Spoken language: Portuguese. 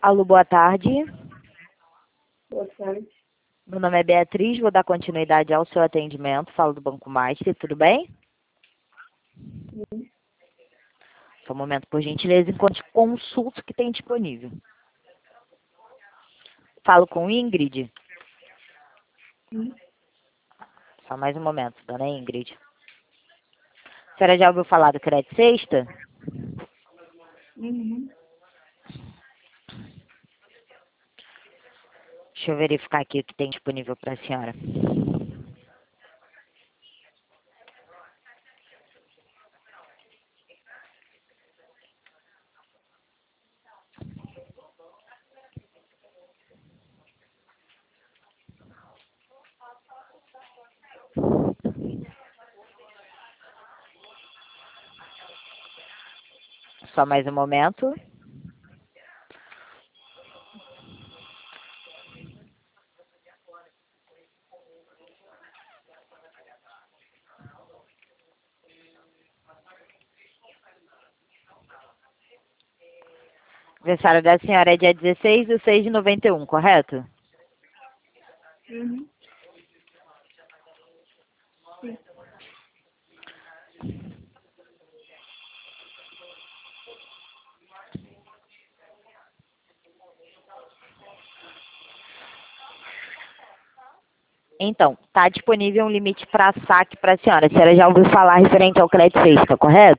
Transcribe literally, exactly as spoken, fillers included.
Alô, boa tarde. Boa tarde. Meu nome é Beatriz, vou dar continuidade ao seu atendimento. Falo do Banco Master, tudo bem? Sim. Só um momento, por gentileza, enquanto consulto que tem disponível. Falo com Ingrid. Sim. Só mais um momento, dona Ingrid. A senhora já ouviu falar do Crédito Sexta? Uhum. Deixa eu verificar aqui o que tem disponível para a senhora. Só mais um momento. Aniversário da senhora é dia dezesseis de seis de noventa e um, correto? Uhum. Sim. Então, está disponível um limite para saque para a senhora. A senhora já ouviu falar referente ao Crédito Sexta, correto?